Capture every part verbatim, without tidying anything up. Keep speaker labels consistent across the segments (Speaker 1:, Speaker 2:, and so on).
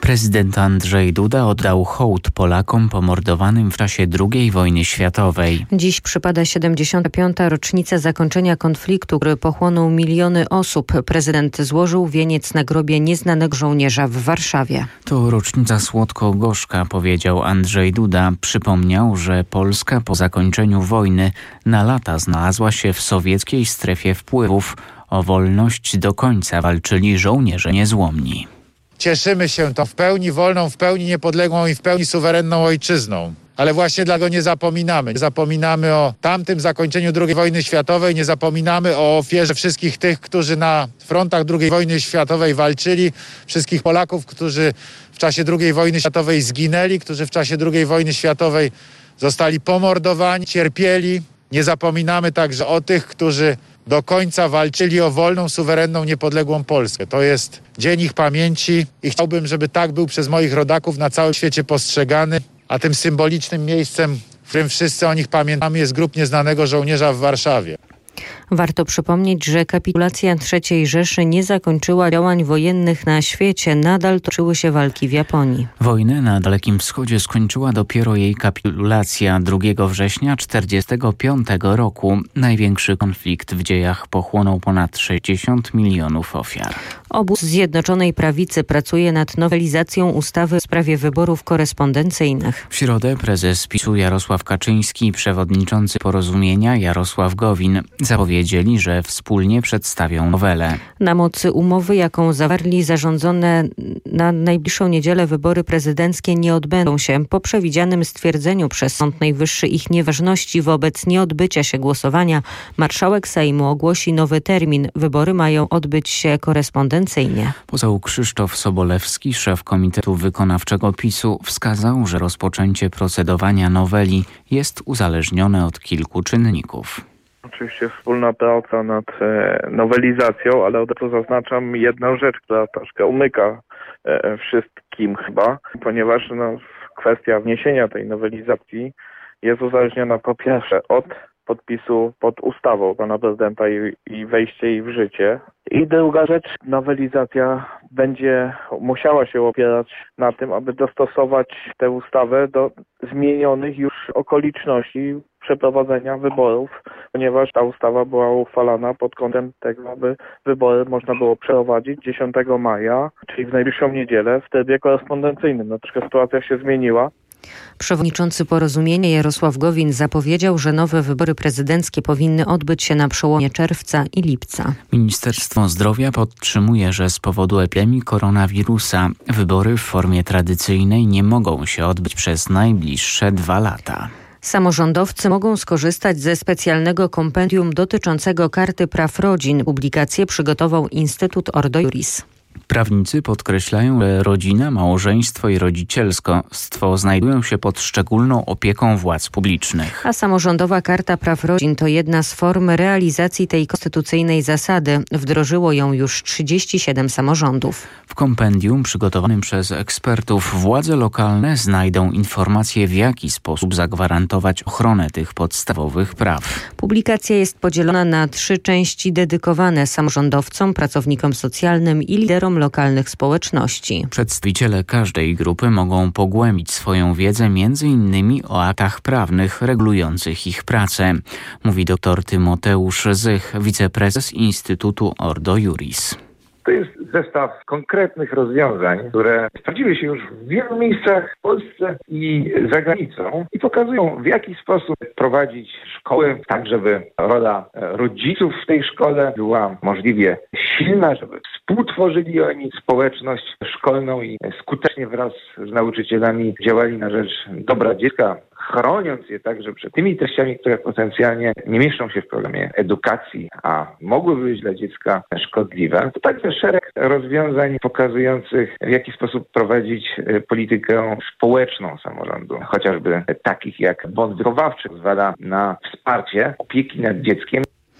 Speaker 1: Prezydent Andrzej Duda oddał hołd Polakom pomordowanym w czasie drugiej wojny światowej.
Speaker 2: Dziś przypada siedemdziesiąta piąta rocznica zakończenia konfliktu, który pochłonął miliony osób. Prezydent złożył wieniec na grobie nieznanego żołnierza w Warszawie.
Speaker 1: To rocznica słodko-gorzka, powiedział Andrzej Duda. Przypomniał, że Polska po zakończeniu wojny na lata znalazła się w sowieckiej strefie wpływów. O wolność do końca walczyli żołnierze niezłomni.
Speaker 3: Cieszymy się tą w pełni wolną, w pełni niepodległą i w pełni suwerenną ojczyzną. Ale właśnie dlatego nie zapominamy. Nie zapominamy o tamtym zakończeniu drugiej wojny światowej, nie zapominamy o ofierze wszystkich tych, którzy na frontach drugiej wojny światowej walczyli, wszystkich Polaków, którzy w czasie drugiej wojny światowej zginęli, którzy w czasie drugiej wojny światowej zostali pomordowani, cierpieli. Nie zapominamy także o tych, którzy do końca walczyli o wolną, suwerenną, niepodległą Polskę. To jest dzień ich pamięci i chciałbym, żeby tak był przez moich rodaków na całym świecie postrzegany, a tym symbolicznym miejscem, w którym wszyscy o nich pamiętamy, jest Grób Nieznanego Żołnierza w Warszawie.
Speaker 2: Warto przypomnieć, że kapitulacja trzeciej Rzeszy nie zakończyła działań wojennych na świecie. Nadal toczyły się walki w Japonii.
Speaker 1: Wojnę na Dalekim Wschodzie skończyła dopiero jej kapitulacja drugiego września tysiąc dziewięćset czterdziestego piątego roku. Największy konflikt w dziejach pochłonął ponad sześćdziesiąt milionów ofiar.
Speaker 2: Obóz Zjednoczonej Prawicy pracuje nad nowelizacją ustawy w sprawie wyborów korespondencyjnych.
Speaker 1: W środę prezes PiSu Jarosław Kaczyński i przewodniczący Porozumienia Jarosław Gowin zapowiedzieli, że wspólnie przedstawią nowelę.
Speaker 2: Na mocy umowy, jaką zawarli, zarządzone na najbliższą niedzielę wybory prezydenckie nie odbędą się. Po przewidzianym stwierdzeniu przez Sąd Najwyższy ich nieważności wobec nieodbycia się głosowania, marszałek Sejmu ogłosi nowy termin. Wybory mają odbyć się korespondencyjnie.
Speaker 1: Poseł Krzysztof Sobolewski, szef Komitetu Wykonawczego PiSu, wskazał, że rozpoczęcie procedowania noweli jest uzależnione od kilku czynników.
Speaker 4: Oczywiście wspólna praca nad e, nowelizacją, ale od razu zaznaczam jedną rzecz, która troszkę umyka e, wszystkim chyba, ponieważ no, kwestia wniesienia tej nowelizacji jest uzależniona po pierwsze od podpisu pod ustawą pana prezydenta i, i wejście jej w życie. I druga rzecz, nowelizacja będzie musiała się opierać na tym, aby dostosować tę ustawę do zmienionych już okoliczności przeprowadzenia wyborów, ponieważ ta ustawa była uchwalana pod kątem tego, aby wybory można było przeprowadzić dziesiątego maja, czyli w najbliższą niedzielę, w trybie korespondencyjnym. No troszkę sytuacja się zmieniła.
Speaker 2: Przewodniczący Porozumienia Jarosław Gowin zapowiedział, że nowe wybory prezydenckie powinny odbyć się na przełomie czerwca i lipca.
Speaker 1: Ministerstwo Zdrowia podtrzymuje, że z powodu epidemii koronawirusa wybory w formie tradycyjnej nie mogą się odbyć przez najbliższe dwa lata.
Speaker 2: Samorządowcy mogą skorzystać ze specjalnego kompendium dotyczącego Karty Praw Rodzin. Publikację przygotował Instytut Ordo Iuris.
Speaker 1: Prawnicy podkreślają, że rodzina, małżeństwo i rodzicielstwo znajdują się pod szczególną opieką władz publicznych.
Speaker 2: A samorządowa Karta Praw Rodzin to jedna z form realizacji tej konstytucyjnej zasady. Wdrożyło ją już trzydzieści siedem samorządów.
Speaker 1: W kompendium przygotowanym przez ekspertów władze lokalne znajdą informacje, w jaki sposób zagwarantować ochronę tych podstawowych praw.
Speaker 2: Publikacja jest podzielona na trzy części dedykowane samorządowcom, pracownikom socjalnym i liderom lokalnych społeczności.
Speaker 1: Przedstawiciele każdej grupy mogą pogłębić swoją wiedzę między innymi o aktach prawnych regulujących ich pracę, mówi dr Tymoteusz Zych, wiceprezes Instytutu Ordo Iuris.
Speaker 5: To jest zestaw konkretnych rozwiązań, które sprawdziły się już w wielu miejscach w Polsce i za granicą i pokazują, w jaki sposób prowadzić szkoły, tak żeby rola rodziców w tej szkole była możliwie silna, żeby współtworzyli oni społeczność szkolną i skutecznie wraz z nauczycielami działali na rzecz dobra dziecka, chroniąc je także przed tymi treściami, które potencjalnie nie mieszczą się w programie edukacji, a mogłyby być dla dziecka szkodliwe. To także szereg rozwiązań pokazujących, w jaki sposób prowadzić politykę społeczną samorządu, chociażby takich jak bon wychowawczy, pozwala na wsparcie opieki nad dzieckiem.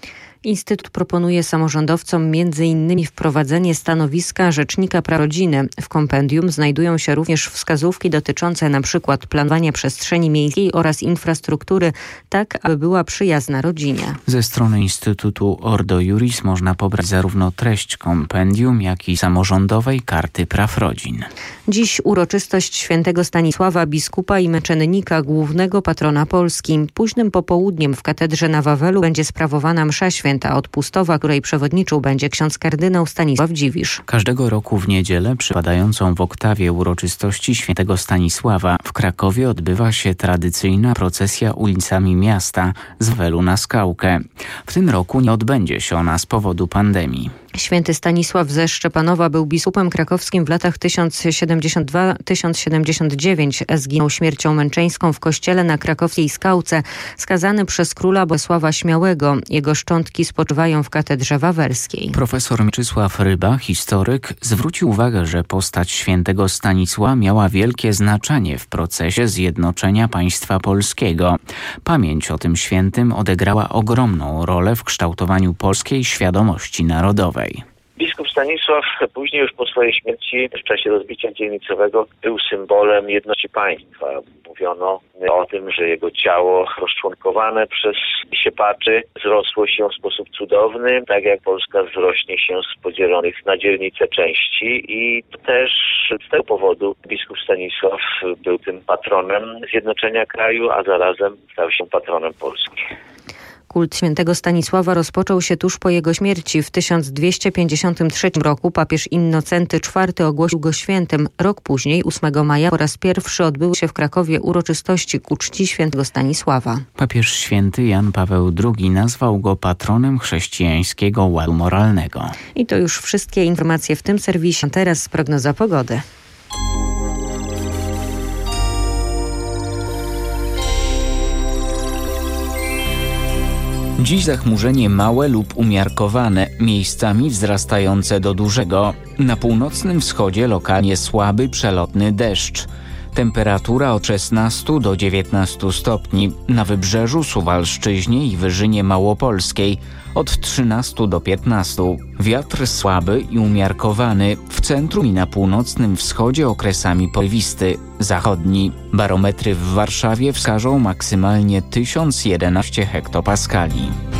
Speaker 2: Instytut proponuje samorządowcom między innymi wprowadzenie stanowiska Rzecznika Praw Rodziny. W kompendium znajdują się również wskazówki dotyczące np. planowania przestrzeni miejskiej oraz infrastruktury, tak aby była przyjazna rodzinie.
Speaker 1: Ze strony Instytutu Ordo Iuris można pobrać zarówno treść kompendium, jak i samorządowej karty praw rodzin.
Speaker 2: Dziś uroczystość świętego Stanisława, biskupa i meczennika, głównego patrona Polski. Późnym popołudniem w katedrze na Wawelu będzie sprawowana msza święta odpustowa, której przewodniczył będzie ksiądz kardynał Stanisław Dziwisz.
Speaker 1: Każdego roku w niedzielę przypadającą w oktawie uroczystości świętego Stanisława w Krakowie odbywa się tradycyjna procesja ulicami miasta z Wawelu na Skałkę. W tym roku nie odbędzie się ona z powodu pandemii.
Speaker 2: Święty Stanisław ze Szczepanowa był biskupem krakowskim w latach tysiąc siedemdziesiąt dwa do tysiąc siedemdziesiąt dziewięć. Zginął śmiercią męczeńską w kościele na krakowskiej Skałce, skazany przez króla Bolesława Śmiałego. Jego szczątki spoczywają w katedrze wawelskiej.
Speaker 1: Profesor Mieczysław Ryba, historyk, zwrócił uwagę, że postać świętego Stanisława miała wielkie znaczenie w procesie zjednoczenia państwa polskiego. Pamięć o tym świętym odegrała ogromną rolę w kształtowaniu polskiej świadomości narodowej.
Speaker 6: Biskup Stanisław później już po swojej śmierci w czasie rozbicia dzielnicowego był symbolem jedności państwa. Mówiono o tym, że jego ciało rozczłonkowane przez siepaczy zrosło się w sposób cudowny, tak jak Polska wzrośnie się z podzielonych na dzielnice części i też z tego powodu biskup Stanisław był tym patronem zjednoczenia kraju, a zarazem stał się patronem Polski.
Speaker 2: Kult świętego Stanisława rozpoczął się tuż po jego śmierci. W tysiąc dwieście pięćdziesiątym trzecim roku papież Innocenty czwarty ogłosił go świętym. Rok później, ósmego maja, po raz pierwszy odbyły się w Krakowie uroczystości ku czci świętego Stanisława.
Speaker 1: Papież święty Jan Paweł drugi nazwał go patronem chrześcijańskiego ładu moralnego.
Speaker 2: I to już wszystkie informacje w tym serwisie. Teraz prognoza pogody.
Speaker 1: Dziś zachmurzenie małe lub umiarkowane, miejscami wzrastające do dużego. Na północnym wschodzie lokalnie słaby, przelotny deszcz. Temperatura od szesnastu do dziewiętnastu stopni. Na wybrzeżu, Suwalszczyźnie i Wyżynie Małopolskiej od trzynastu do piętnastu. Wiatr słaby i umiarkowany. W centrum i na północnym wschodzie okresami porywisty. Zachodni. Barometry w Warszawie wskażą maksymalnie tysiąc jedenaście hektopaskali.